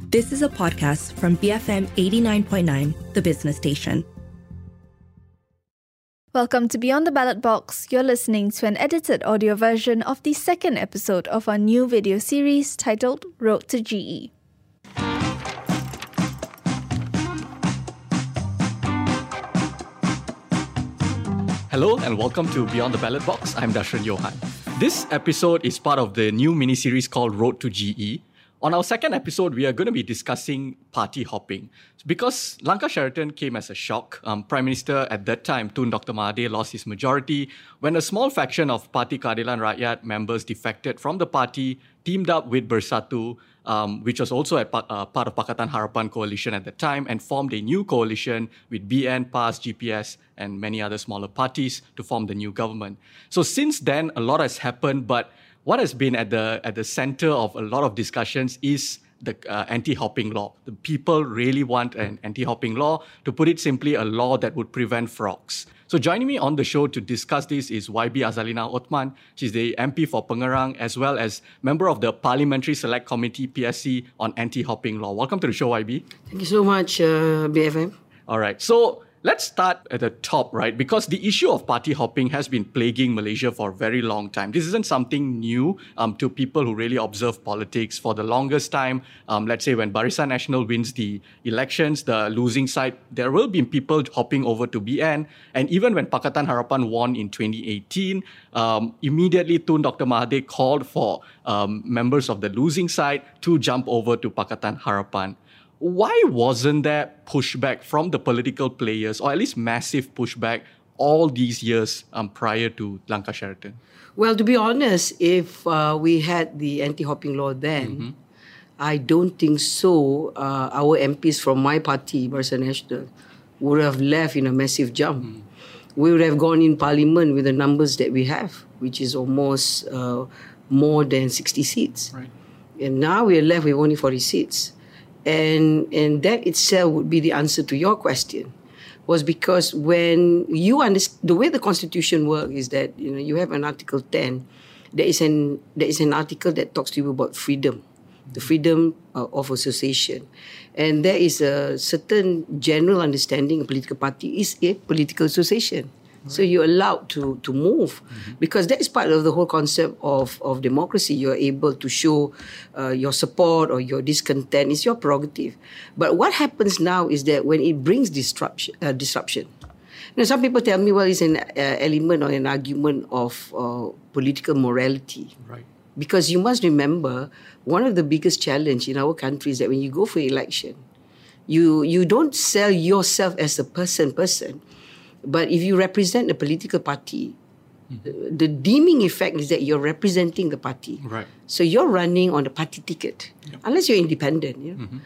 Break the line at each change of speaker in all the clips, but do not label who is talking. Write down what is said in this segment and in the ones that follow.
This is a podcast from BFM 89.9, the business station.
Welcome to Beyond the Ballot Box. You're listening to an edited audio version of the second episode of our new video series titled Road to GE.
Hello and welcome to Beyond the Ballot Box. I'm Dashran Johan. This episode is part of the new mini-series called Road to GE. On our second episode, we are going to be discussing party hopping. Because Langkah Sheraton came as a shock. Prime Minister at that time, Tun Dr. Mahathir, lost his majority when a small faction of Parti Keadilan Rakyat members defected from the party, teamed up with Bersatu, which was also part of Pakatan Harapan coalition at the time, and formed a new coalition with BN, PAS, GPS, and many other smaller parties to form the new government. So since then, a lot has happened, but what has been at the center of a lot of discussions is the anti-hopping law. The people really want an anti-hopping law. To put it simply, a law that would prevent frogs. So joining me on the show to discuss this is YB Azalina Othman. She's the MP for Pengerang as well as member of the Parliamentary Select Committee, PSC, on anti-hopping law. Welcome to the show, YB.
Thank you so much, BFM.
All right. So let's start at the top, right? Because the issue of party hopping has been plaguing Malaysia for a very long time. This isn't something new to people who really observe politics. For the longest time, let's say when Barisan Nasional wins the elections, the losing side, there will be people hopping over to BN. And even when Pakatan Harapan won in 2018, immediately Tun Dr. Mahathir called for members of the losing side to jump over to Pakatan Harapan. Why wasn't there pushback from the political players, or at least massive pushback, all these years prior to Langkah Sheraton?
Well, to be honest, if we had the anti-hopping law then, I don't think so. Our MPs from my party, Barisan Nasional, would have left in a massive jump. We would have gone in parliament with the numbers that we have, which is almost more than 60 seats. Right. And now we are left with only 40 seats. And that itself would be the answer to your question, was because when you understand the way the Constitution works is that you have an Article 10, there is an article that talks to you about freedom, the freedom of association, and there is a certain general understanding a political party is a political association. Right. So you're allowed to move because that is part of the whole concept of democracy. You're able to show your support or your discontent. It's your prerogative. But what happens now is that when it brings disruption, some people tell me, well, it's an element or an argument of political morality. Right. Because you must remember, one of the biggest challenge in our country is that when you go for election, you don't sell yourself as a person. But if you represent a political party, the deeming effect is that you're representing the party. Right. So you're running on the party ticket, unless you're independent.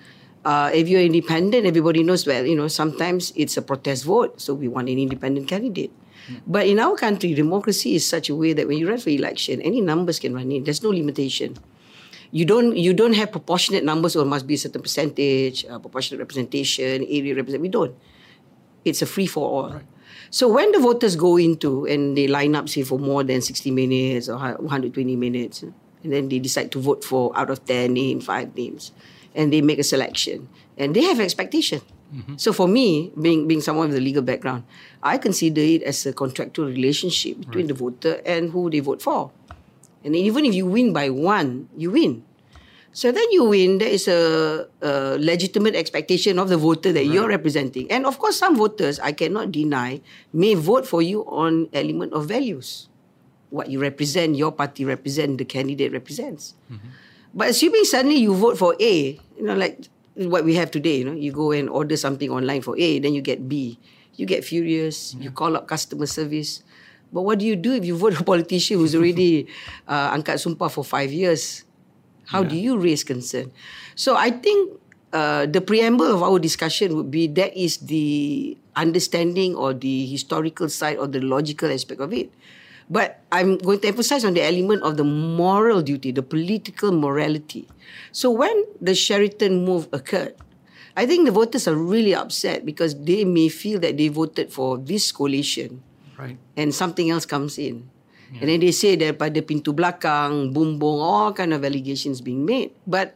If you're independent, everybody knows, well, sometimes it's a protest vote, so we want an independent candidate. But in our country, democracy is such a way that when you run for election, any numbers can run in. There's no limitation. You don't have proportionate numbers, or it must be a certain percentage, proportionate representation, area representation. We don't. It's a free for all. Right. So when the voters go into and they line up, say, for more than 60 minutes or 120 minutes, and then they decide to vote for out of 10 names, 5 names, and they make a selection, and they have expectation. So for me, being someone with a legal background, I consider it as a contractual relationship between the voter and who they vote for. And even if you win by one, you win. So then you win, there is a legitimate expectation of the voter that you're representing. And of course, some voters, I cannot deny, may vote for you on element of values. What you represent, your party represents, the candidate represents. But assuming suddenly you vote for A, like what we have today, you go and order something online for A, then you get B. You get furious, you call up customer service. But what do you do if you vote for a politician who's already angkat sumpah for 5 years? How do you raise concern? So I think the preamble of our discussion would be that is the understanding or the historical side or the logical aspect of it. But I'm going to emphasize on the element of the moral duty, the political morality. So when the Sheraton move occurred, I think the voters are really upset because they may feel that they voted for this coalition, right, and something else comes in. Yeah. And then they say that pada pintu belakang, bumbung, all kind of allegations being made. But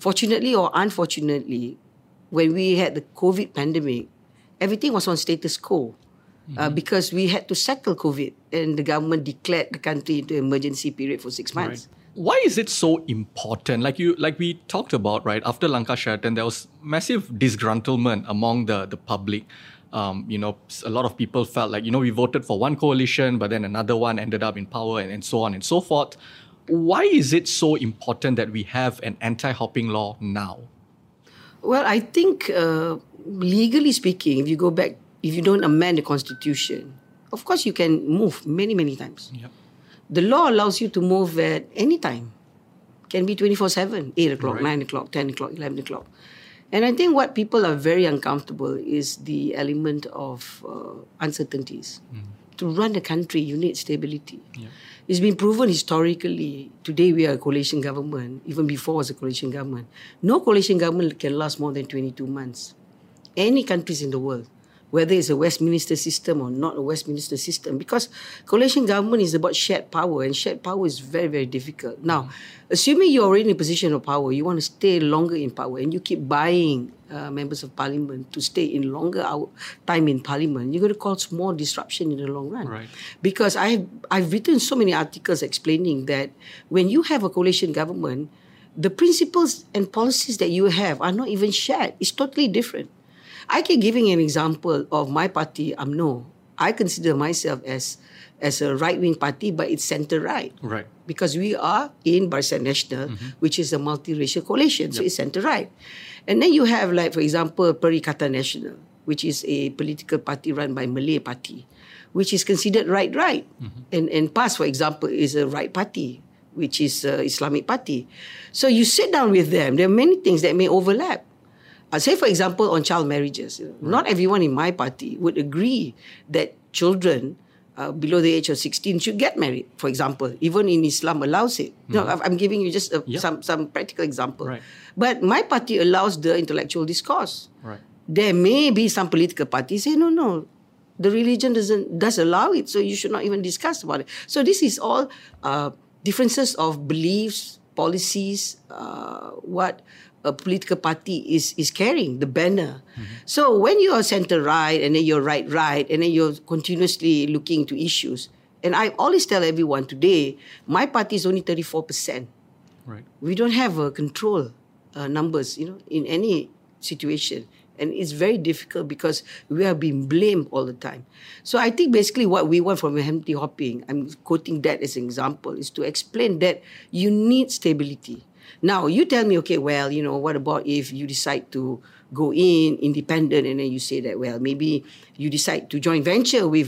Fortunately or unfortunately, when we had the COVID pandemic, everything was on status quo. Because we had to settle COVID and the government declared the country into emergency period for 6 months.
Right. Why is it so important? Like we talked about, right? After Lanka Sheraton, there was massive disgruntlement among the public. A lot of people felt like, we voted for one coalition, but then another one ended up in power and so on and so forth. Why is it so important that we have an anti-hopping law now?
Well, I think legally speaking, if you don't amend the constitution, of course you can move many, many times.
Yep.
The law allows you to move at any time. Can be 24/7, 8 o'clock,
Right.
9 o'clock, 10 o'clock, 11 o'clock. And I think what people are very uncomfortable is the element of uncertainties. To run the country, you need stability.
Yeah.
It's been proven historically. Today we are a coalition government. Even before it was a coalition government. No coalition government can last more than 22 months. Any countries in the world, whether it's a Westminster system or not a Westminster system, because coalition government is about shared power, and shared power is very, very difficult. Now, assuming you're already in a position of power, you want to stay longer in power, and you keep buying members of parliament to stay in longer time in parliament, you're going to cause more disruption in the long run.
Right.
Because I've written so many articles explaining that when you have a coalition government, the principles and policies that you have are not even shared. It's totally different. I keep giving an example of my party, UMNO. I consider myself as a right-wing party, but it's centre-right.
Right.
Because we are in Barisan Nasional, which is a multiracial coalition, so it's centre-right. And then you have, like, for example, Perikatan Nasional, which is a political party run by Malay party, which is considered right. And PAS, for example, is a right party, which is Islamic party. So you sit down with them, there are many things that may overlap. Say, for example, on child marriages. Not everyone in my party would agree that children below the age of 16 should get married, for example. Even in Islam allows it. No, I'm giving you just some practical example.
Right.
But my party allows the intellectual discourse.
Right.
There may be some political parties say, no, the religion does allow it, so you should not even discuss about it. So this is all differences of beliefs, policies, what a political party is carrying, the banner. So when you are centre-right and then you're right, and then you're continuously looking to issues, and I always tell everyone today, my party is only 34%.
Right.
We don't have control numbers, in any situation. And it's very difficult because we are being blamed all the time. So I think basically what we want from anti-hopping, I'm quoting that as an example, is to explain that you need stability. Now, you tell me, okay, well, what about if you decide to go in independent and then you say that, well, maybe you decide to join venture with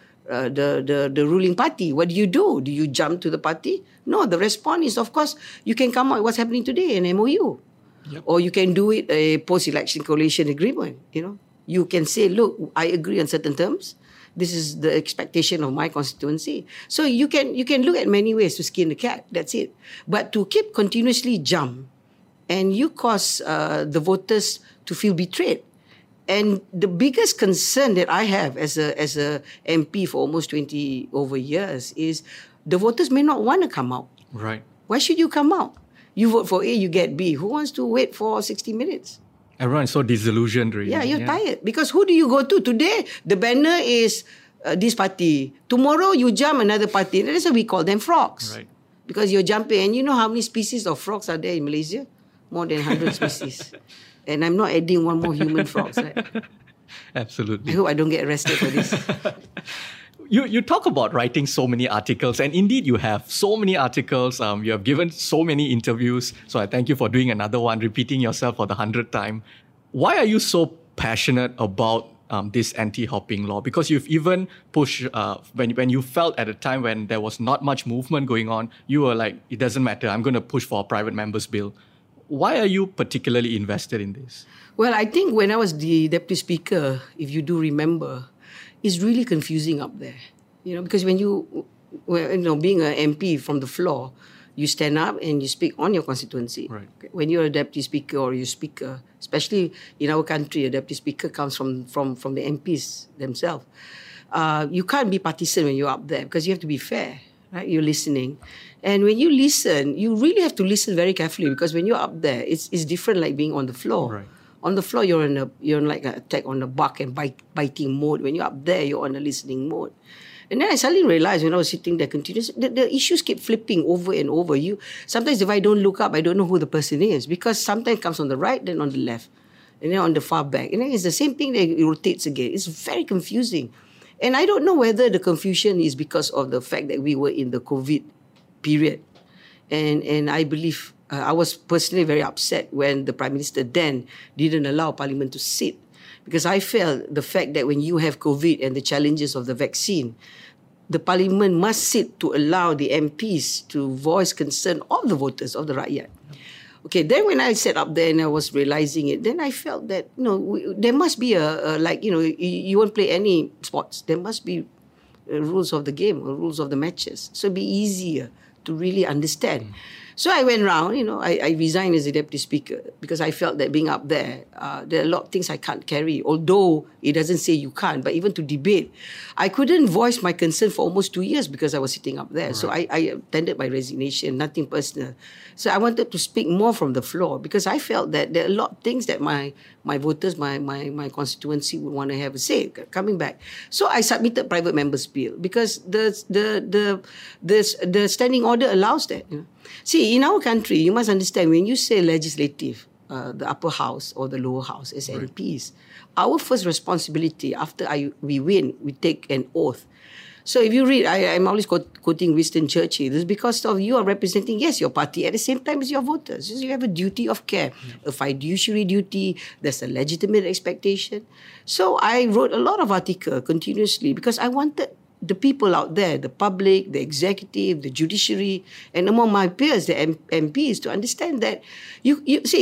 the ruling party. What do? Do you jump to the party? No, the response is, of course, you can come out what's happening today, an MOU. Yep. Or you can do it a post-election coalition agreement, You can say, look, I agree on certain terms. This is the expectation of my constituency. So you can look at many ways to skin the cat. That's it. But to keep continuously jump, and you cause the voters to feel betrayed. And the biggest concern that I have as a MP for almost 20 over years is the voters may not want to come out.
Right.
Why should you come out? You vote for A, you get B. Who wants to wait for 60 minutes?
Everyone is so disillusioned, really.
Yeah, you're tired. Because who do you go to? Today, the banner is this party. Tomorrow, you jump another party. That's why we call them frogs.
Right.
Because you're jumping. And you know how many species of frogs are there in Malaysia? More than 100 species. And I'm not adding one more human frogs, right?
Absolutely.
I hope I don't get arrested for this.
You talk about writing so many articles, and indeed you have so many articles. You have given so many interviews. So I thank you for doing another one, repeating yourself for the 100th time. Why are you so passionate about this anti-hopping law? Because you've even pushed, when you felt at a time when there was not much movement going on, you were like, it doesn't matter, I'm going to push for a private member's bill. Why are you particularly invested in this?
Well, I think when I was the deputy speaker, if you do remember, it's really confusing up there. Because when being an MP from the floor, you stand up and you speak on your constituency.
Right.
When you're a deputy speaker or you're speaker, especially in our country, a deputy speaker comes from the MPs themselves. You can't be partisan when you're up there because you have to be fair, right? You're listening. And when you listen, you really have to listen very carefully, because when you're up there, it's different like being on the floor.
Right.
On the floor, you're in like an attack on the buck and biting mode. When you're up there, you're on a listening mode. And then I suddenly realized when I was sitting there continuously, the issues keep flipping over and over. Sometimes if I don't look up, I don't know who the person is, because sometimes it comes on the right, then on the left, and then on the far back. And then it's the same thing that it rotates again. It's very confusing. And I don't know whether the confusion is because of the fact that we were in the COVID period. And I believe, I was personally very upset when the Prime Minister then didn't allow Parliament to sit. Because I felt the fact that when you have COVID and the challenges of the vaccine, the Parliament must sit to allow the MPs to voice concern of the voters, of the rakyat. Okay, then when I sat up there and I was realizing it, then I felt that, there must be you won't play any sports. There must be rules of the game, or rules of the matches. So it'd be easier to really understand. So I went round, I resigned as a deputy speaker, because I felt that being up there, there are a lot of things I can't carry, although it doesn't say you can't, but even to debate, I couldn't voice my concern for almost 2 years because I was sitting up there. Right. So I tendered my resignation, nothing personal. So I wanted to speak more from the floor, because I felt that there are a lot of things that my voters, my constituency would want to have a say coming back. So I submitted private members' bill, because the standing order allows that. See, in our country, you must understand, when you say legislative, the upper house or the lower house as right. MPs, our first responsibility after we win, we take an oath. So if you read, I'm always quoting Winston Churchill, this is because of you are representing, yes, your party at the same time as your voters. So you have a duty of care, a fiduciary duty, there's a legitimate expectation. So I wrote a lot of articles continuously, because I wanted the people out there, the public, the executive, the judiciary, and among my peers, the MPs, to understand that you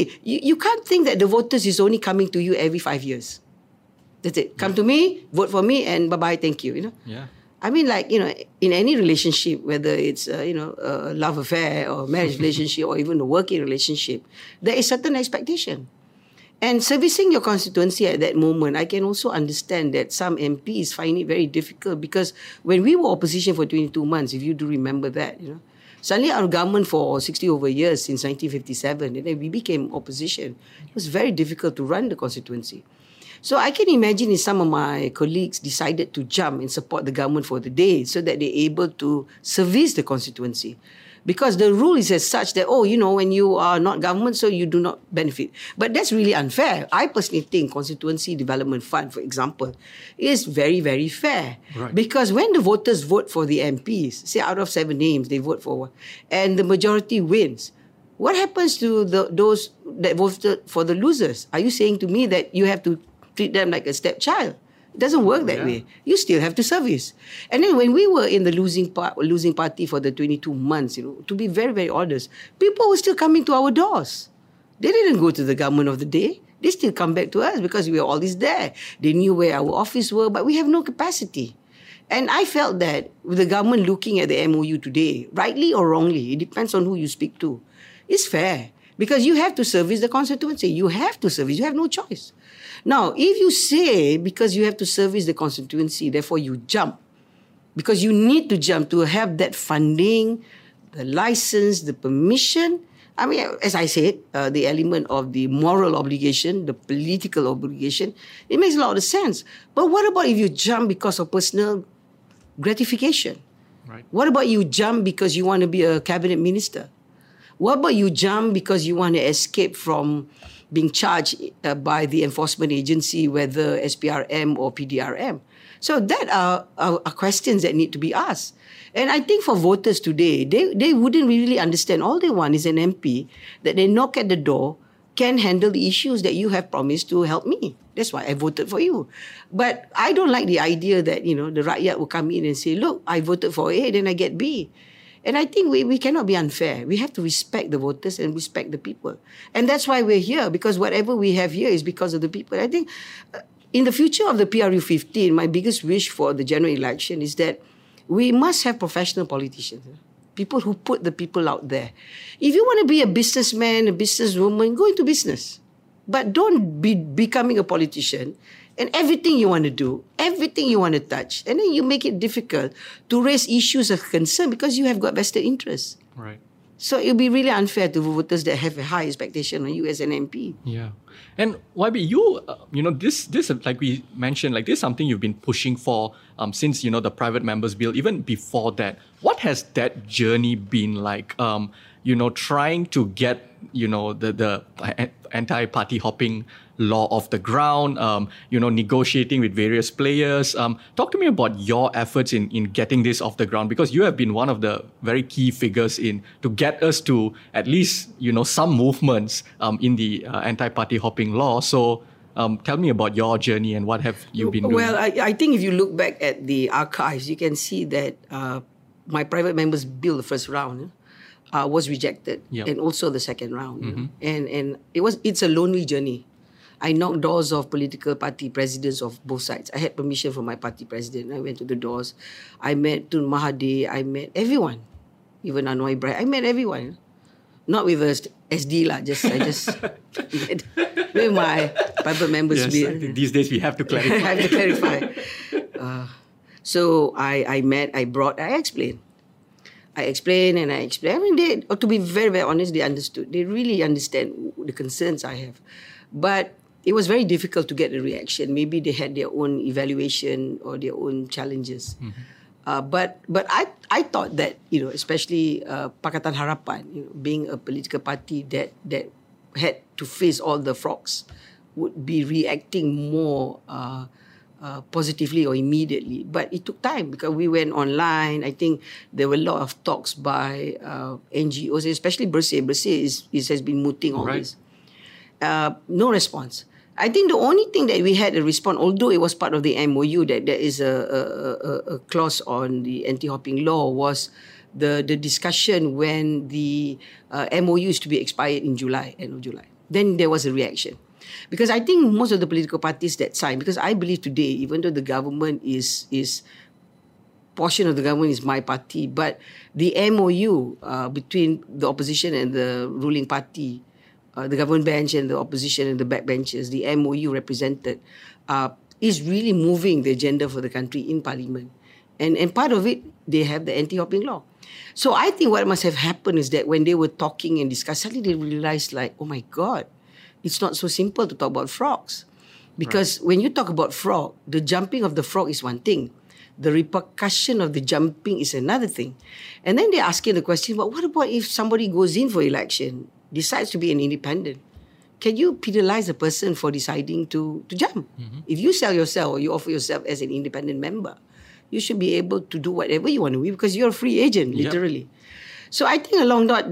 can't think that the voters is only coming to you every 5 years. That's it. Come to me, vote for me, and bye-bye, thank you.
Yeah.
I mean, in any relationship, whether it's, a love affair or marriage relationship or even a working relationship, there is certain expectation. And servicing your constituency at that moment, I can also understand that some MPs find it very difficult, because when we were opposition for 22 months, if you do remember that, suddenly our government for 60 over years since 1957, and then we became opposition. It was very difficult to run the constituency. So I can imagine if some of my colleagues decided to jump and support the government for the day, so that they're able to service the constituency. Because the rule is as such that, when you are not government, so you do not benefit. But that's really unfair. I personally think Constituency Development Fund, for example, is very, very fair. Right. Because when the voters vote for the MPs, say out of 7 names, they vote for one, and the majority wins, what happens to those that voted for the losers? Are you saying to me that you have to treat them like a stepchild? It doesn't work that way. You still have to service. And then when we were in the losing party for the 22 months, to be very, very honest, people were still coming to our doors. They didn't go to the government of the day. They still come back to us because we were always there. They knew where our office were, but we have no capacity. And I felt that with the government looking at the MOU today, rightly or wrongly, it depends on who you speak to, it's fair. Because you have to service the constituency. You have to service. You have no choice. Now, if you say because you have to service the constituency, therefore you jump, because you need to jump to have that funding, the license, the permission. I mean, as I said, the element of the moral obligation, the political obligation, it makes a lot of sense. But what about if you jump because of personal gratification? Right. What about you jump because you want to be a cabinet minister? What about you jump because you want to escape from being charged by the enforcement agency, whether SPRM or PDRM? So that are questions that need to be asked. And I think for voters today, they wouldn't really understand. All they want is an MP that they knock at the door, can handle the issues that you have promised to help me. That's why I voted for you. But I don't like the idea that, the rakyat will come in and say, look, I voted for A, then I get B. And I think we cannot be unfair. We have to respect the voters and respect the people. And that's why we're here, because whatever we have here is because of the people. I think in the future of the PRU 15, my biggest wish for the general election is that we must have professional politicians, people who put the people out there. If you want to be a businessman, a businesswoman, go into business. But don't be becoming a politician and everything you want to do, everything you want to touch, and then you make it difficult to raise issues of concern because you have got vested interests.
Right.
So it would be really unfair to voters that have a high expectation on you as an MP.
Yeah. And YB, you this like we mentioned, like this is something you've been pushing for since, the private members bill, even before that. What has that journey been like, trying to get, the anti-party hopping law off the ground, negotiating with various players. Talk to me about your efforts in getting this off the ground, because you have been one of the very key figures to get us to at least, some movements in the anti-party hopping law. So tell me about your journey and what have you been doing?
Well, I think if you look back at the archives, you can see that my private members bill, the first round, was rejected, and also the second round. And it's a lonely journey. I knocked doors of political party presidents of both sides. I had permission from my party president. I went to the doors. I met Tun Mahathir. I met everyone, even Anwar Ibrahim. I met everyone, not with a SD lah. I just met with my private members.
Yes, these days we have to clarify.
I have to clarify. So I met. I explained. I explained. I mean, to be very, very honest, they understood. They really understand the concerns I have. But it was very difficult to get a reaction. Maybe they had their own evaluation or their own challenges. But I thought that, especially Pakatan Harapan, being a political party that had to face all the frogs, would be reacting more positively or immediately. But it took time because we went online. I think there were a lot of talks by NGOs, especially Bersih. Bersih has been mooting all this. No response. I think the only thing that we had a response, although it was part of the MOU that there is a clause on the anti-hopping law, was the discussion when the MOU is to be expired in July, end of July. Then there was a reaction. Because I think most of the political parties that signed, because I believe today, even though the government is portion of the government is my party, but the MOU between the opposition and the ruling party, the government bench and the opposition and the backbenchers, the MOU represented, is really moving the agenda for the country in Parliament. And part of it, they have the anti-hopping law. So I think what must have happened is that when they were talking and discussing, suddenly they realized like, oh my God, it's not so simple to talk about frogs. Because when you talk about frog, the jumping of the frog is one thing. The repercussion of the jumping is another thing. And then they're asking the question, but what about if somebody goes in for election, decides to be an independent? Can you penalize a person for deciding to jump? If you sell yourself or you offer yourself as an independent member, you should be able to do whatever you want to do because you're a free agent, literally. So I think along that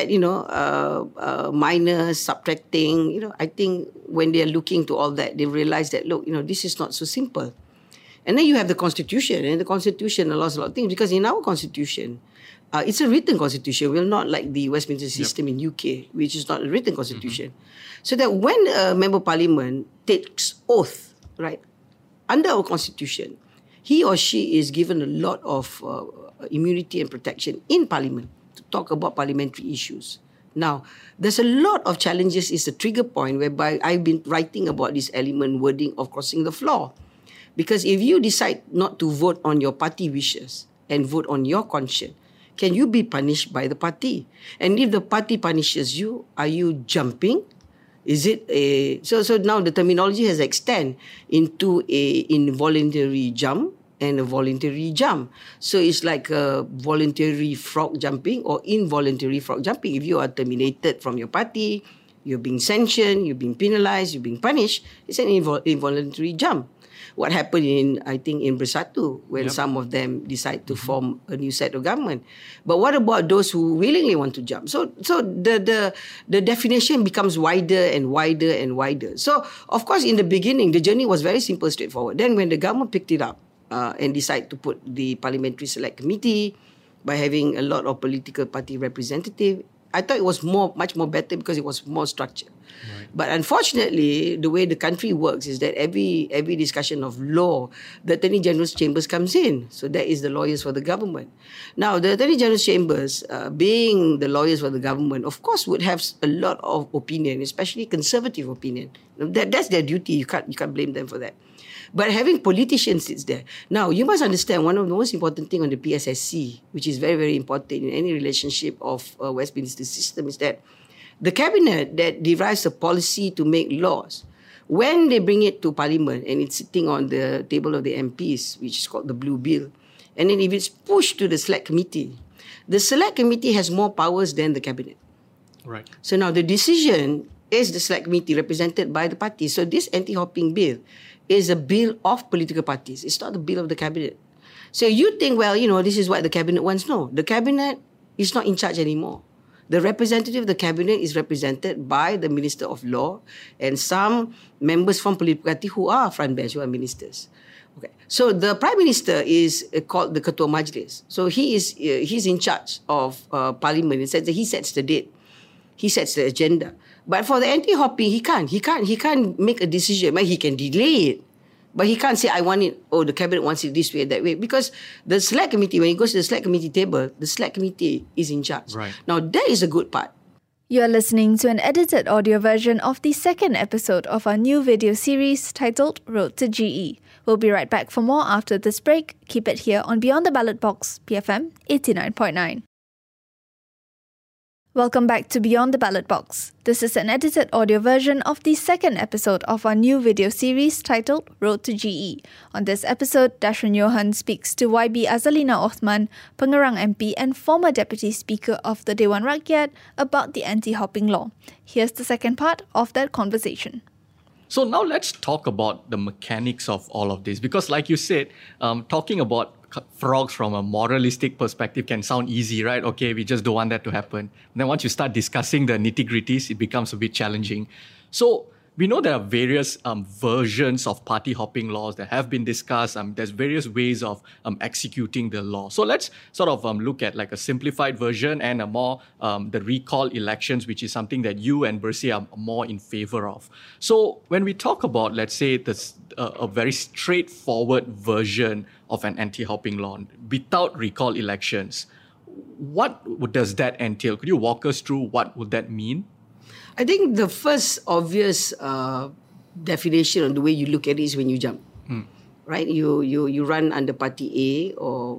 minus, subtracting, I think when they're looking to all that, they realize that, look, this is not so simple. And then you have the Constitution, and the Constitution allows a lot of things because in our Constitution, it's a written Constitution. We're not like the Westminster system in UK, which is not a written Constitution. So that when a Member of Parliament takes oath, right, under our Constitution, he or she is given a lot of immunity and protection in Parliament to talk about parliamentary issues. Now, there's a lot of challenges. It's a trigger point whereby I've been writing about this element wording of crossing the floor. Because if you decide not to vote on your party wishes and vote on your conscience, can you be punished by the party? And if the party punishes you, are you jumping? Is it a... So now the terminology has extended into a involuntary jump and a voluntary jump. So it's like a voluntary frog jumping or involuntary frog jumping. If you are terminated from your party, you're being sanctioned, you're being penalized, you're being punished, it's an involuntary jump. What happened I think in Bersatu when some of them decide to form a new set of government. But what about those who willingly want to jump? So the definition becomes wider and wider and wider. So of course in the beginning the journey was very simple, straightforward. Then when the government picked it up and decided to put the Parliamentary Select Committee by having a lot of political party representatives, I thought it was much more better because it was more structured.
Right.
But unfortunately, the way the country works is that every discussion of law, the Attorney General's chambers comes in. So that is the lawyers for the government. Now, the Attorney General's chambers, being the lawyers for the government, of course, would have a lot of opinion, especially conservative opinion. That's their duty. You can't blame them for that. But having politicians sits there. Now, you must understand one of the most important things on the PSSC, which is very, very important in any relationship of Westminster system, is that the cabinet that derives a policy to make laws, when they bring it to Parliament and it's sitting on the table of the MPs, which is called the Blue Bill, and then if it's pushed to the Select Committee, the Select Committee has more powers than the cabinet.
Right.
So now the decision is the Select Committee represented by the party. So this anti-hopping bill is a bill of political parties. It's not the bill of the cabinet. So you think, well, this is what the cabinet wants. No, the cabinet is not in charge anymore. The representative of the cabinet is represented by the Minister of Law and some members from political party who are front bench, who are ministers. Okay. So the Prime Minister is called the Ketua Majlis. So he's in charge of Parliament. It says that he sets the date. He sets the agenda. But for the anti-hopping, he can't make a decision. But he can delay it. But he can't say, I want it, the cabinet wants it this way, that way. Because the Select Committee, when it goes to the Select Committee table, the Select Committee is in charge.
Right.
Now, that is a good part.
You're listening to an edited audio version of the second episode of our new video series titled Road to GE. We'll be right back for more after this break. Keep it here on Beyond the Ballot Box, BFM 89.9. Welcome back to Beyond the Ballot Box. This is an edited audio version of the second episode of our new video series titled Road to GE. On this episode, Dashran Johan speaks to YB Azalina Othman, Pengerang MP and former Deputy Speaker of the Dewan Rakyat, about the anti-hopping law. Here's the second part of that conversation.
So now let's talk about the mechanics of all of this. Because like you said, talking about frogs from a moralistic perspective can sound easy, right? Okay, we just don't want that to happen. And then once you start discussing the nitty-gritties, it becomes a bit challenging. So we know there are various versions of party hopping laws that have been discussed. There's various ways of executing the law. So let's sort of look at like a simplified version and a more the recall elections, which is something that you and Bersih are more in favor of. So when we talk about, let's say, this a very straightforward version of an anti-hopping law without recall elections, what does that entail? Could you walk us through what would that mean?
I think the first obvious definition on the way you look at it is when you jump, right? You run under Party A, or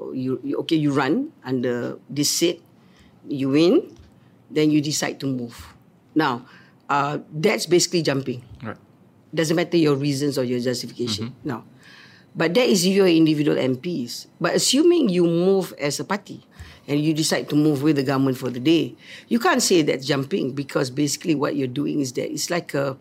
you run under this seat, you win, then you decide to move. Now, that's basically jumping.
Right.
Doesn't matter your reasons or your justification. No, but that is if you're individual MPs. But assuming you move as a party, and you decide to move with the government for the day, you can't say that's jumping, because basically what you're doing is that it's like a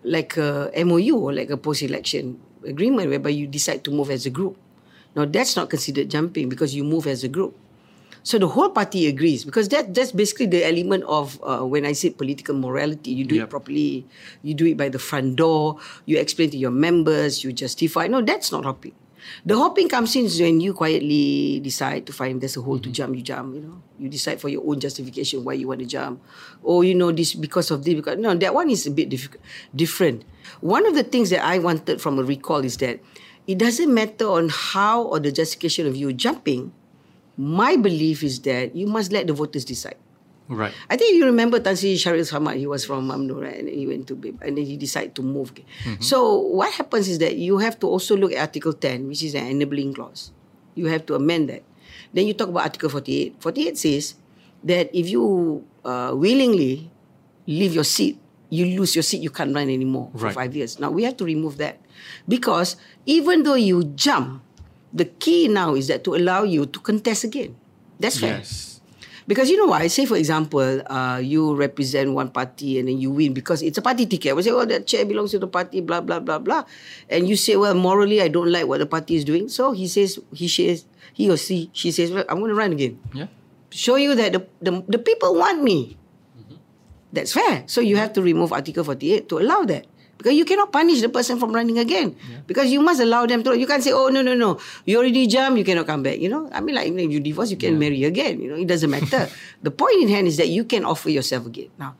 MOU, or like a post-election agreement whereby you decide to move as a group. Now that's not considered jumping because you move as a group. So the whole party agrees, because that's basically the element of when I say political morality. You do it properly, you do it by the front door, you explain to your members, you justify. No, that's not hopping. The hopping comes in when you quietly decide to find there's a hole to jump, you jump, You decide for your own justification why you want to jump. Or, this because of this. Because, no, that one is a bit different. One of the things that I wanted from a recall is that it doesn't matter on how or the justification of you jumping. My belief is that you must let the voters decide.
Right.
I think you remember Tan Sri Syaril Samad. He was from UMNO, right? And he went to BIP, and then he decided to move. So what happens is that you have to also look at Article 10, which is an enabling clause. You have to amend that. Then you talk about Article 48. 48 says that if you willingly leave your seat, you lose your seat, you can't run anymore for 5 years. Now we have to remove that, because even though you jump, the key now is that to allow you to contest again. That's fair.
Yes.
Because you know why? Say, for example, you represent one party and then you win because it's a party ticket. We say, that chair belongs to the party, blah, blah, blah, blah. And you say, well, morally, I don't like what the party is doing. So he says, he or she says, well, I'm going to run again.
Yeah.
Show you that the people want me. That's fair. So you have to remove Article 48 to allow that. Because you cannot punish the person from running again. Yeah. Because you must allow them to. You can't say, no. You already jumped, you cannot come back. I mean, like, if you divorce, you can marry again. It doesn't matter. The point in hand is that you can offer yourself again. Now,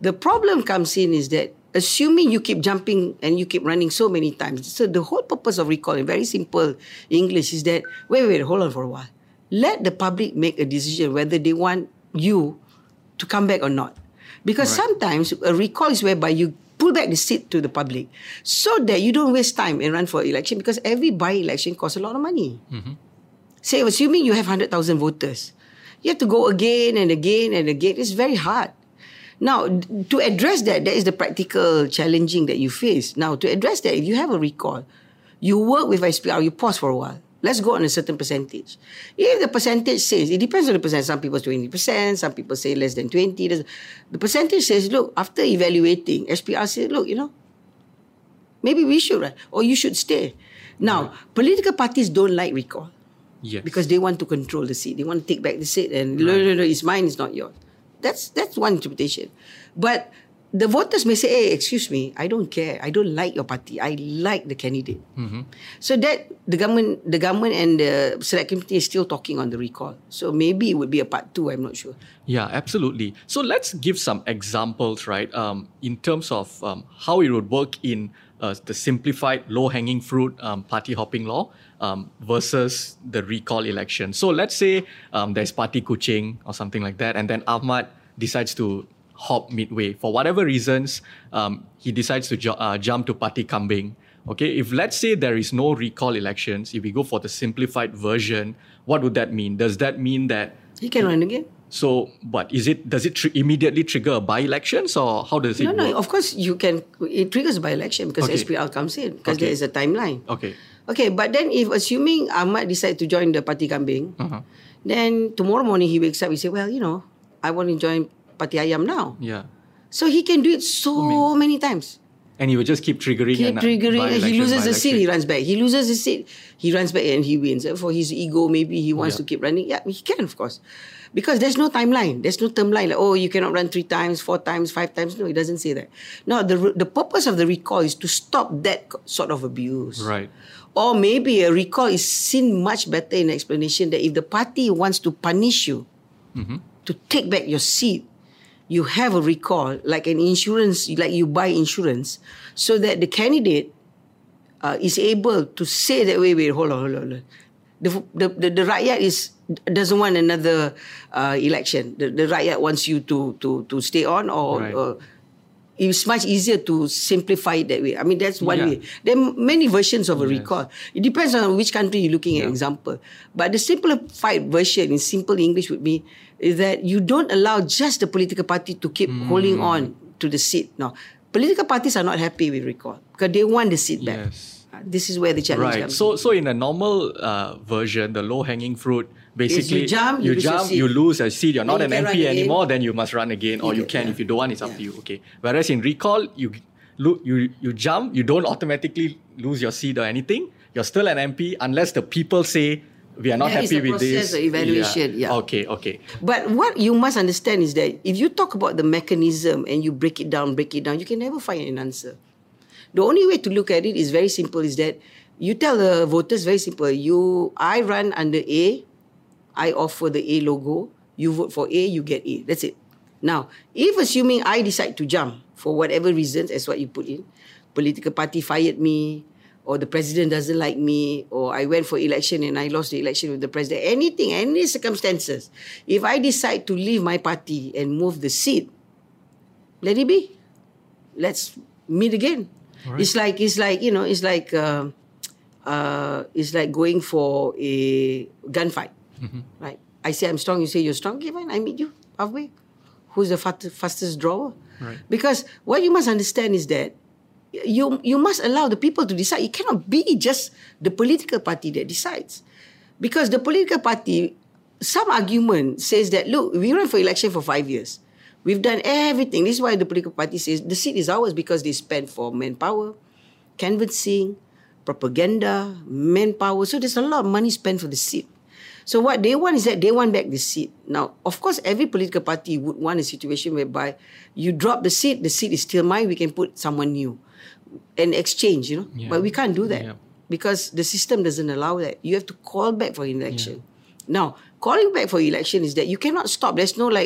The problem comes in is that assuming you keep jumping and you keep running so many times. So the whole purpose of recall in very simple English is that, wait, hold on for a while. Let the public make a decision whether they want you to come back or not. Because sometimes a recall is whereby you pull back the seat to the public so that you don't waste time and run for election, because every by-election costs a lot of money. Say, assuming you have 100,000 voters, you have to go again and again and again. It's very hard. Now, to address that is the practical challenging that you face. Now, to address that, if you have a recall, you work with SPR, you pause for a while. Let's go on a certain percentage. If the percentage says, it depends on the percentage. Some people say 20%, some people say less than 20%. The percentage says, look, after evaluating, SPR says, look, maybe we should, right? Or you should stay. Now, political parties don't like recall.
Yes.
Because they want to control the seat. They want to take back the seat and no, it's mine, it's not yours. That's one interpretation. But the voters may say, hey, excuse me, I don't care. I don't like your party. I like the candidate. So that the government and the select committee is still talking on the recall. So maybe it would be a part 2, I'm not sure.
Yeah, absolutely. So let's give some examples, right? In terms of how it would work in the simplified low-hanging fruit party hopping law versus the recall election. So let's say there's party kuching or something like that, and then Ahmad decides to hop midway. For whatever reasons, he decides to jump to party kambing. Okay, if let's say there is no recall elections, if we go for the simplified version, what would that mean? Does that mean that
he can run again?
So, what is it? Does it immediately trigger by-elections, or how does it work?
No, of course you can. It triggers by-election because SPR comes in, because there is a timeline. Okay, but then if assuming Ahmad decide to join the party kambing, then tomorrow morning he wakes up, he say, well, I want to join party ayam now.
Yeah.
So he can do it so many times.
And he will just keep triggering.
And he loses the seat, he runs back. He loses the seat, he runs back and he wins. For his ego, maybe he wants to keep running. Yeah, he can, of course. Because there's no timeline. There's no term line. Like, you cannot run 3 times, 4 times, 5 times. No, it doesn't say that. No, the purpose of the recall is to stop that sort of abuse.
Right.
Or maybe a recall is seen much better in explanation that if the party wants to punish you, to take back your seat, you have a recall, like an insurance, like you buy insurance, so that the candidate is able to say that, wait, hold on. The rakyat doesn't want another election. The rakyat wants you to stay on, or it's much easier to simplify it that way. I mean, that's one way. There are many versions of a recall. It depends on which country you're looking at, example. But the simplified version in simple English would be is that you don't allow just the political party to keep holding on to the seat. No, political parties are not happy with recall because they want the seat back.
Yes.
This is where the challenge comes.
So in a normal version, the low-hanging fruit, basically,
you jump,
you lose a seat. You're not an MP anymore. Then you must run again, or you can if you don't want. It's up to you. Okay. Whereas in recall, you jump. You don't automatically lose your seat or anything. You're still an MP unless the people say we are not happy with this.
Process of evaluation. Yeah.
Okay.
But what you must understand is that if you talk about the mechanism and you break it down, you can never find an answer. The only way to look at it is very simple, is that you tell the voters, very simple, I run under A, I offer the A logo, you vote for A, you get A. That's it. Now, if assuming I decide to jump for whatever reasons, as what you put in, political party fired me, or the president doesn't like me, or I went for election and I lost the election with the president, anything, any circumstances, if I decide to leave my party and move the seat, let it be. Let's meet again. Right. It's like going for a gunfight, right? I say I'm strong, you say you're strong. Okay, fine, I meet you halfway. Who's the fastest drawer?
Right.
Because what you must understand is that you must allow the people to decide. It cannot be just the political party that decides, because the political party, some argument says that, look, we ran for election for 5 years. We've done everything. This is why the political party says the seat is ours, because they spend for manpower, canvassing, propaganda, manpower. So there's a lot of money spent for the seat. So what they want is that they want back the seat. Now, of course, every political party would want a situation whereby you drop the seat is still mine, we can put someone new and exchange,
Yeah.
But we can't do that because the system doesn't allow that. You have to call back for election. Now, calling back for election is that you cannot stop. There's no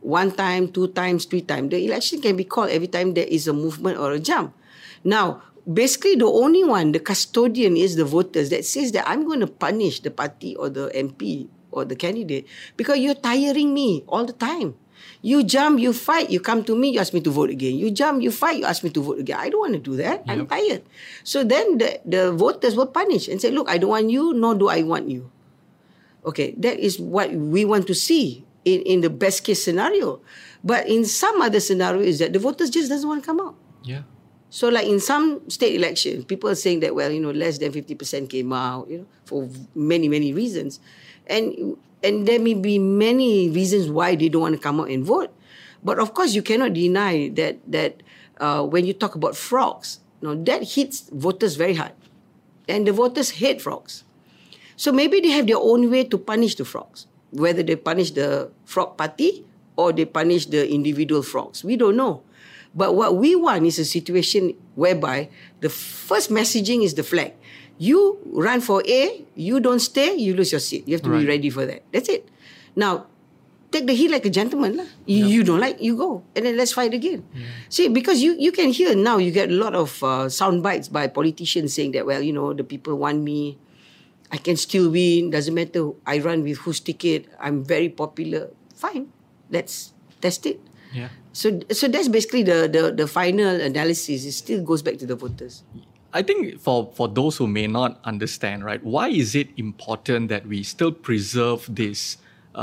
1 time, 2 times, 3 times. The election can be called every time there is a movement or a jump. Now, basically the only one, the custodian, is the voters that says that I'm going to punish the party or the MP or the candidate because you're tiring me all the time. You jump, you fight, you come to me, you ask me to vote again. You jump, you fight, you ask me to vote again. I don't want to do that. I'm tired. So then the voters will punish and say, look, I don't want you, nor do I want you. Okay, that is what we want to see in the best case scenario. But in some other scenario is that the voters just doesn't want to come out.
Yeah.
So like in some state election, people are saying that, well, less than 50% came out, for many, many reasons. And there may be many reasons why they don't want to come out and vote. But of course, you cannot deny that when you talk about frogs, that hits voters very hard. And the voters hate frogs. So maybe they have their own way to punish the frogs. Whether they punish the frog party or they punish the individual frogs. We don't know. But what we want is a situation whereby the first messaging is the flag. You run for A, you don't stay, you lose your seat. You have to be ready for that. That's it. Now, take the hit like a gentleman. You don't like, you go. And then let's fight again. Yeah. See, because you can hear now, you get a lot of sound bites by politicians saying that, well, the people want me. I can still win. Doesn't matter. I run with whose ticket. I'm very popular. Fine. Let's test it.
Yeah.
So that's basically the final analysis. It still goes back to the voters.
I think for those who may not understand, right, why is it important that we still preserve this,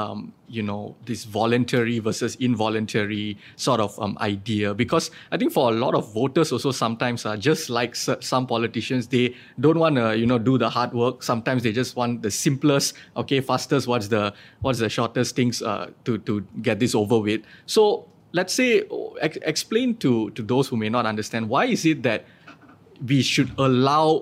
this voluntary versus involuntary sort of idea? Because I think for a lot of voters also sometimes are just like some politicians, they don't want to, do the hard work. Sometimes they just want the simplest, fastest, what's the shortest things to get this over with. So let's say, explain to those who may not understand, why is it that we should allow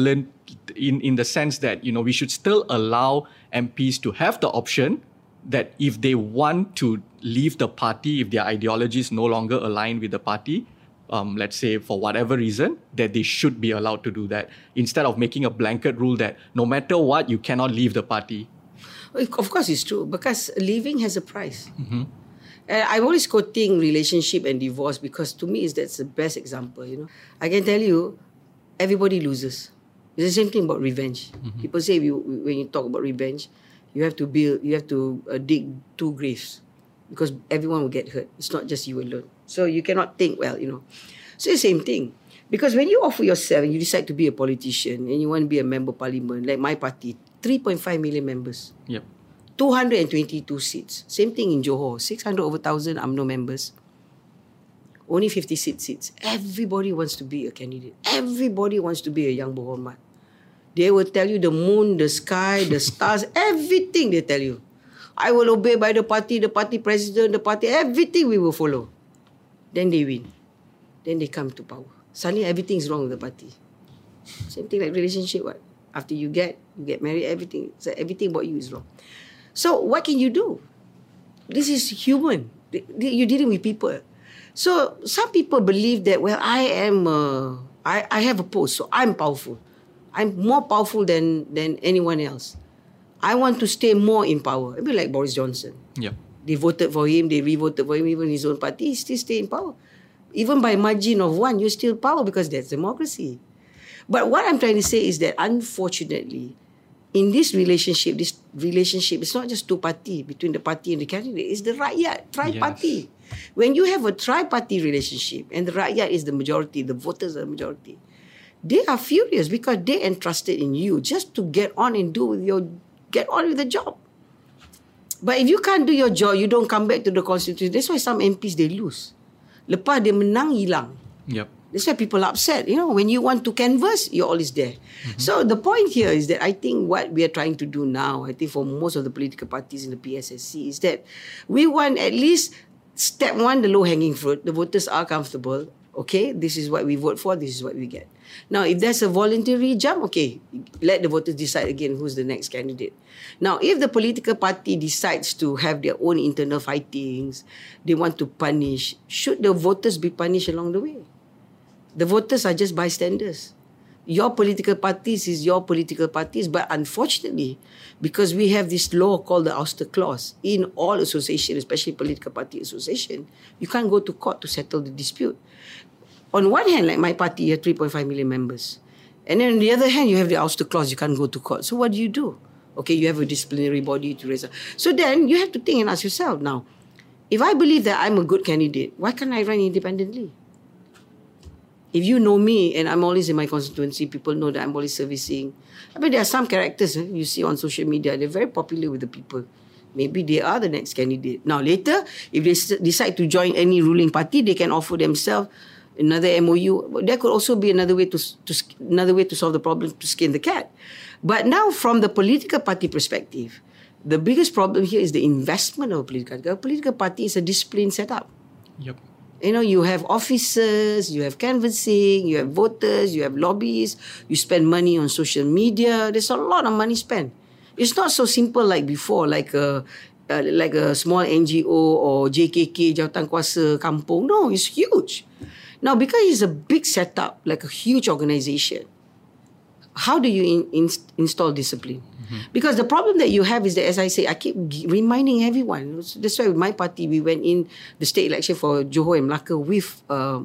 in the sense that, we should still allow MPs to have the option that if they want to leave the party, if their ideologies no longer align with the party, let's say for whatever reason, that they should be allowed to do that, instead of making a blanket rule that no matter what, you cannot leave the party.
Of course it's true, because leaving has a price. Mm-hmm. I'm always quoting relationship and divorce because to me that's the best example. I can tell you, everybody loses. It's the same thing about revenge. Mm-hmm. People say when you talk about revenge, you have to dig 2 graves because everyone will get hurt. It's not just you alone. So you cannot think, So it's the same thing. Because when you offer yourself and you decide to be a politician and you want to be a member of parliament, like my party, 3.5 million members.
Yep.
222 seats. Same thing in Johor. 600 over 1,000 UMNO members. Only 56 seats. Everybody wants to be a candidate. Everybody wants to be a Yang Berhormat. They will tell you the moon, the sky, the stars, everything they tell you. I will obey by the party president, the party, everything we will follow. Then they win. Then they come to power. Suddenly everything is wrong with the party. Same thing like relationship. What? After you get married, everything about you is wrong. So what can you do? This is human. You're dealing with people. So some people believe that, well, I have a post, so I'm powerful. I'm more powerful than anyone else. I want to stay more in power. I mean, like Boris Johnson.
Yep.
They voted for him, they re-voted for him, even his own party, he still stay in power. Even by margin of 1, you're still power because that's democracy. But what I'm trying to say is that, unfortunately, in this relationship, it's not just 2 party between the party and the candidate. It's the rakyat, tri-party. Yes. When you have a tri-party relationship and the rakyat is the majority, the voters are the majority, they are furious because they entrusted in you just to get on with the job. But if you can't do your job, you don't come back to the constitution. That's why some MPs, they lose. Lepas dia menang, hilang.
Yep.
That's why people are upset. When you want to canvass, you're always there. Mm-hmm. So the point here is that I think what we are trying to do now, I think for most of the political parties in the PSSC, is that we want at least step 1, the low-hanging fruit. The voters are comfortable. Okay, this is what we vote for, this is what we get. Now, if there's a voluntary jump, okay, let the voters decide again who's the next candidate. Now, if the political party decides to have their own internal fightings, they want to punish, should the voters be punished along the way? The voters are just bystanders. Your political parties is your political parties, but unfortunately, because we have this law called the ouster clause in all associations, especially political party association, you can't go to court to settle the dispute. On one hand, like my party, you have 3.5 million members. And then on the other hand, you have the ouster clause, you can't go to court. So what do? Okay, you have a disciplinary body to raise up. So then you have to think and ask yourself now, if I believe that I'm a good candidate, why can't I run independently? If you know me and I'm always in my constituency, people know that I'm always servicing. I mean, there are some characters you see on social media, they're very popular with the people. Maybe they are the next candidate. Now later, if they decide to join any ruling party, they can offer themselves another MOU. There could also be another way to solve the problem, to skin the cat. But now from the political party perspective, the biggest problem here is the investment of a political party. A political party is a disciplined setup.
Yep.
You have officers, you have canvassing, you have voters, you have lobbies, you spend money on social media. There's a lot of money spent. It's not so simple like before, like a small NGO or JKK, Jawatan Kuasa Kampung. No, it's huge. Now, because it's a big setup, like a huge organization, how do you install discipline? Because the problem that you have is that, as I say, I keep reminding everyone. That's why with my party, we went in the state election for Johor and Melaka with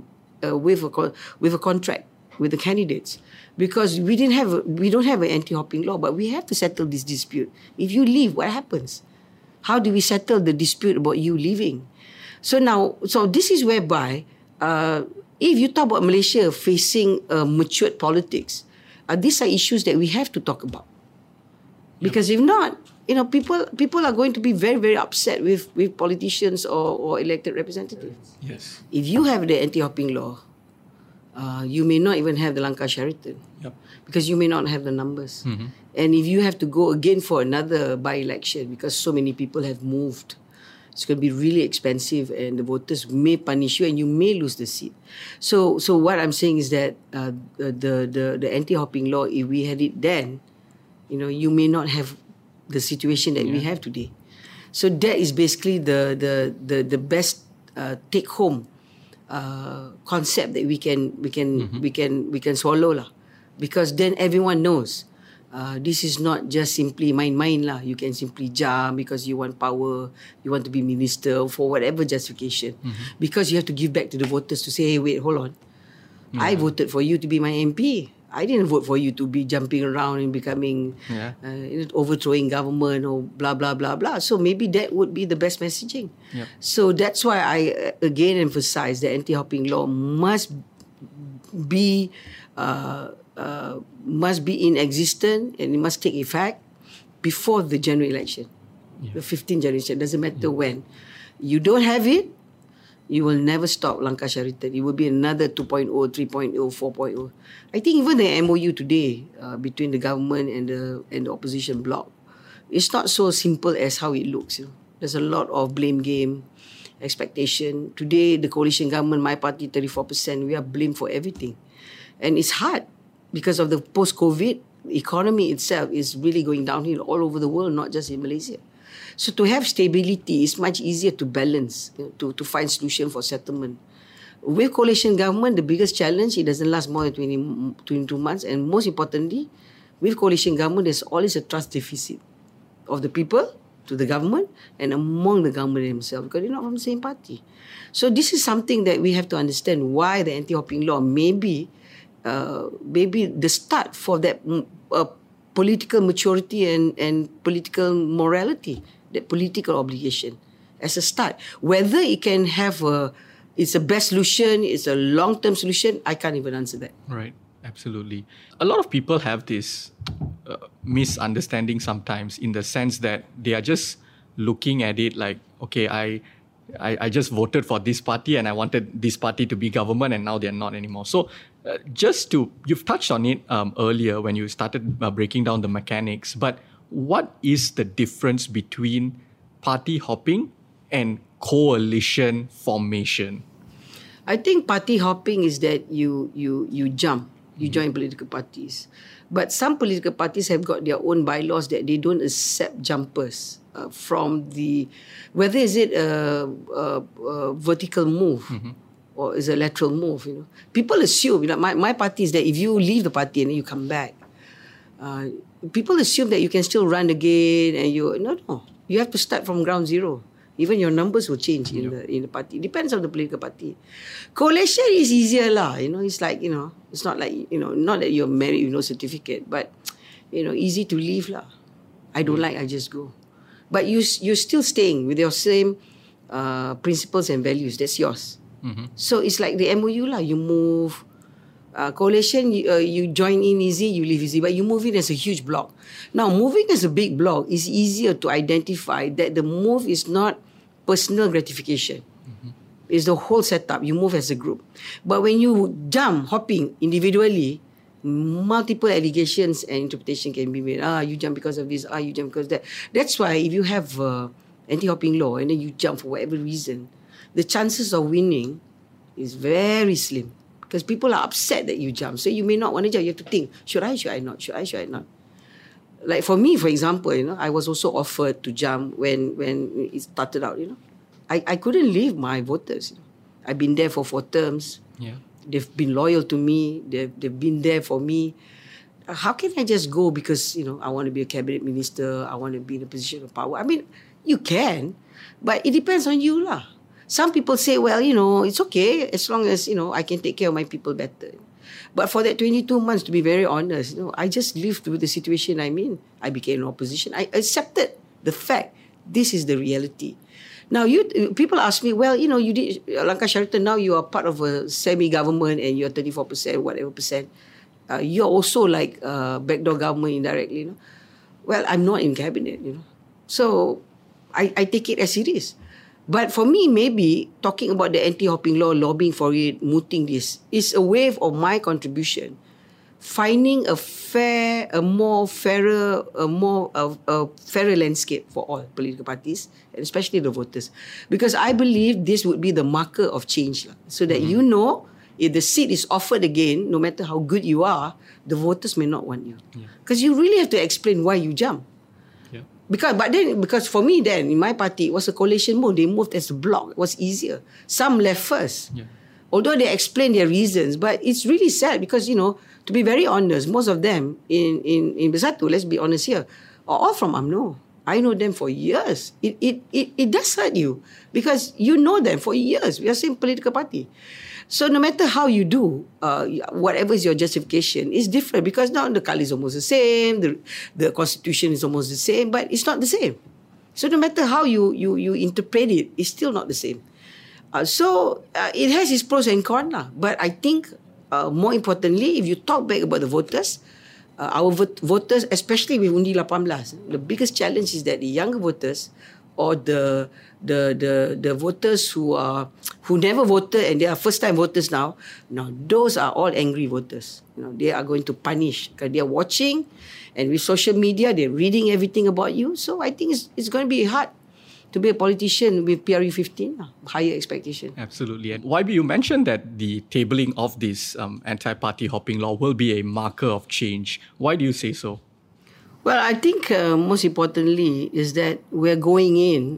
a contract with the candidates, because we don't have an anti-hopping law, but we have to settle this dispute. If you leave, what happens? How do we settle the dispute about you leaving? So this is whereby, if you talk about Malaysia facing matured politics, these are issues that we have to talk about. Because if not, people are going to be very, very upset with politicians or elected representatives.
Yes.
If you have the anti-hopping law, you may not even have the Langkah Sheraton.
Yep.
Because you may not have the numbers.
Mm-hmm.
And if you have to go again for another by-election because so many people have moved, it's going to be really expensive and the voters may punish you and you may lose the seat. So what I'm saying is that the anti-hopping law, if we had it then, you may not have the situation that we have today. So that is basically the best take-home concept that we can swallow lah, because then everyone knows this is not just simply main-main lah. You can simply jump because you want power, you want to be minister for whatever justification, because you have to give back to the voters to say, hey, wait, hold on, I voted for you to be my MP. I didn't vote for you to be jumping around and becoming overthrowing government or blah, blah, blah, blah. So maybe that would be the best messaging.
Yep.
So that's why I again emphasize the anti-hopping law must be in existence and it must take effect before the general election. The 15th general election. Doesn't matter when. You don't have it, you will never stop Langkah Sheraton. It will be another 2.0, 3.0, 4.0. I think even the MOU today between the government and the opposition bloc, it's not so simple as how it looks. There's a lot of blame game, expectation. Today, the coalition government, my party, 34%, we are blamed for everything. And it's hard because of the post-COVID economy itself is really going downhill all over the world, not just in Malaysia. So to have stability is much easier to balance, to find solution for settlement. With coalition government, the biggest challenge, it doesn't last more than 22 months. And most importantly, with coalition government, there's always a trust deficit of the people to the government and among the government themselves, because they're not from the same party. So this is something that we have to understand why the anti-hopping law may be the start for that political maturity and political morality, that political obligation as a start. Whether it can have it's a best solution, it's a long-term solution, I can't even answer that. Right,
absolutely. A lot of people have this misunderstanding sometimes, in the sense that they are just looking at it like, okay, I just voted for this party and I wanted this party to be government and now they're not anymore. So you've touched on it earlier when you started breaking down the mechanics, but what is the difference between party hopping and coalition formation?
I think party hopping is that you jump, you join political parties. But some political parties have got their own bylaws that they don't accept jumpers from whether is it a vertical move or is a lateral move. People assume, my party is that if you leave the party and then you come back, people assume that you can still run again, and no. You have to start from ground zero. Even your numbers will change in the party. It depends on the political party. Coalition is easier lah. It's like, it's not like, not that you're married with no certificate, but, easy to leave lah. I don't like, I just go. But you're still staying with your same principles and values. That's yours. Mm-hmm. So it's like the MOU lah. You move. Coalition, you join in easy, you leave easy. But you move in as a huge block. Now, moving as a big block is easier to identify that the move is not personal gratification. Mm-hmm. It's the whole setup. You move as a group. But when you hopping individually, multiple allegations and interpretation can be made. You jump because of this. You jump because of that. That's why if you have anti-hopping law and then you jump for whatever reason, the chances of winning is very slim. Because people are upset that you jump. So you may not want to jump. You have to think, should I not? Should I not? Like for me, for example, I was also offered to jump when it started out, I couldn't leave my voters. I've been there for 4 terms. Yeah. They've been loyal to me. They've been there for me. How can I just go because, I want to be a cabinet minister. I want to be in a position of power. I mean, you can, but it depends on you lah. Some people say, well, it's okay as long as, I can take care of my people better. But for that 22 months, to be very honest, I just lived with the situation I'm in. I became an opposition. I accepted the fact this is the reality. Now, people ask me, well, you did Langkah Syaritan, now you are part of a semi-government and you're 34%, whatever percent. You're also like backdoor government indirectly. Well, I'm not in cabinet, So I take it as it is. But for me, maybe talking about the anti-hopping law, lobbying for it, mooting this, is a way of my contribution. Finding a fairer landscape for all political parties, and especially the voters. Because I believe this would be the marker of change. So that if the seat is offered again, no matter how good you are, the voters may not want you. Because you really have to explain why you jump. Because for me then, in my party, it was a coalition move. They moved as a bloc. It was easier. Some left first. Yeah. Although they explained their reasons. But it's really sad because, to be very honest, most of them in Bersatu, let's be honest here, are all from UMNO. I know them for years. It does hurt you because you know them for years. We are the same political party. So no matter how you do, whatever is your justification, is different because now the colour is almost the same, the constitution is almost the same, but it's not the same. So no matter how you interpret it, it's still not the same. So it has its pros and cons. But I think more importantly, if you talk back about the voters, our voters, especially with Undi 18, the biggest challenge is that the younger voters or the voters who never voted and they are first time voters now, those are all angry voters. They are going to punish because they are watching, and with social media they're reading everything about you. So I think it's going to be hard to be a politician with PRU 15, higher expectation.
Absolutely. And YB, you mentioned that the tabling of this anti-party hopping law will be a marker of change. Why do you say so?
Well, I think most importantly is that we're going in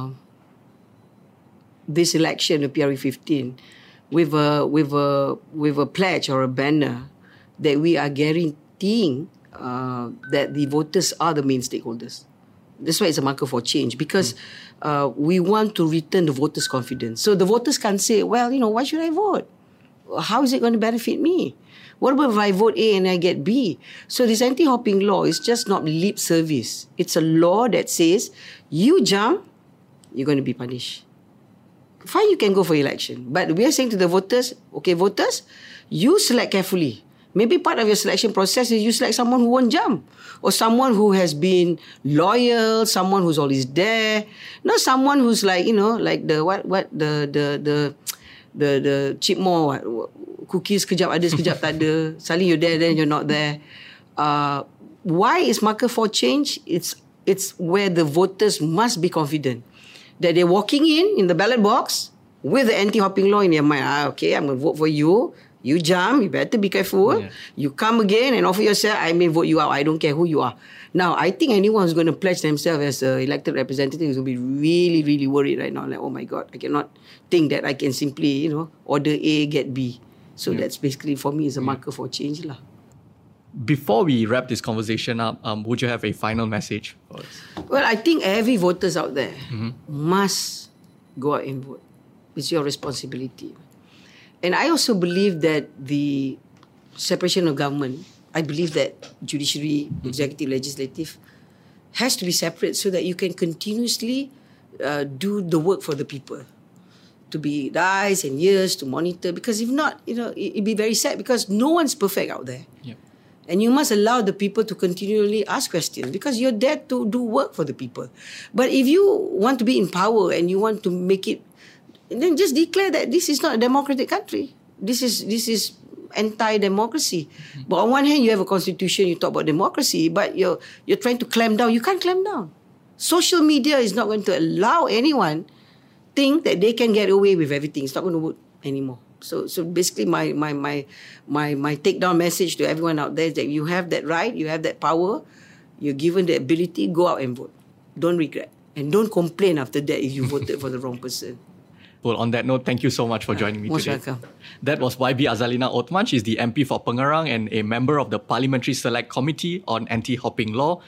this election of PRU 15 with a pledge or a banner that we are guaranteeing that the voters are the main stakeholders. That's why it's a marker for change because we want to return the voters' confidence. So the voters can say, well, why should I vote? How is it going to benefit me? What about if I vote A and I get B? So this anti-hopping law is just not lip service. It's a law that says, you jump, you're going to be punished. Fine, you can go for election. But we are saying to the voters, okay, voters, you select carefully. Maybe part of your selection process is you select someone who won't jump. Or someone who has been loyal, someone who's always there. Not someone who's like, like the chipmore, cookies sekejap ada, sekejap tak ada. Suddenly you're there, then you're not there. Why is marker for change? It's where the voters must be confident that they're walking in the ballot box with the anti-hopping law in their mind. Okay, I'm going to vote for you. You jump, you better be careful. You come again and offer yourself, I may vote you out. I don't care who you are. Now, I think anyone who's going to pledge themselves as an elected representative is going to be really, really worried right now. Like, oh my God, I cannot think that I can simply, order A, get B. So that's basically, for me, is a marker for change lah.
Before we wrap this conversation up, would you have a final message for us?
Well, I think every voters out there must go out and vote. It's your responsibility. And I also believe that the separation of government, I believe that judiciary, executive, legislative has to be separate so that you can continuously do the work for the people. To be the eyes and ears to monitor. Because if not, it'd be very sad because no one's perfect out there.
Yep.
And you must allow the people to continually ask questions because you're there to do work for the people. But if you want to be in power and you want to make it, then just declare that this is not a democratic country. This is anti-democracy. But on one hand, you have a constitution, you talk about democracy, but you're trying to clamp down. You can't clamp down. Social media is not going to allow anyone think that they can get away with everything. It's not going to work anymore. So basically, my take-down message to everyone out there is that you have that right, you have that power, you're given the ability, go out and vote. Don't regret. And don't complain after that if you voted for the wrong person.
Well, on that note, thank you so much for joining me
most
today.
Welcome.
That was YB Azalina Othman. She's the MP for Pengerang and a member of the Parliamentary Select Committee on Anti-Hopping Law.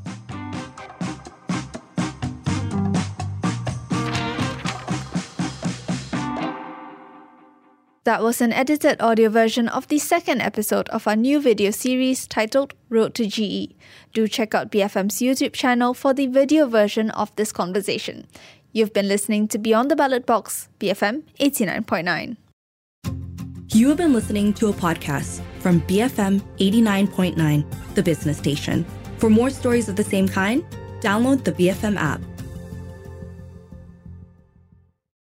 That was an edited audio version of the second episode of our new video series titled Road to GE. Do check out BFM's YouTube channel for the video version of this conversation. You've been listening to Beyond the Ballot Box, BFM 89.9.
You have been listening to a podcast from BFM 89.9, the business station. For more stories of the same kind, download the BFM app.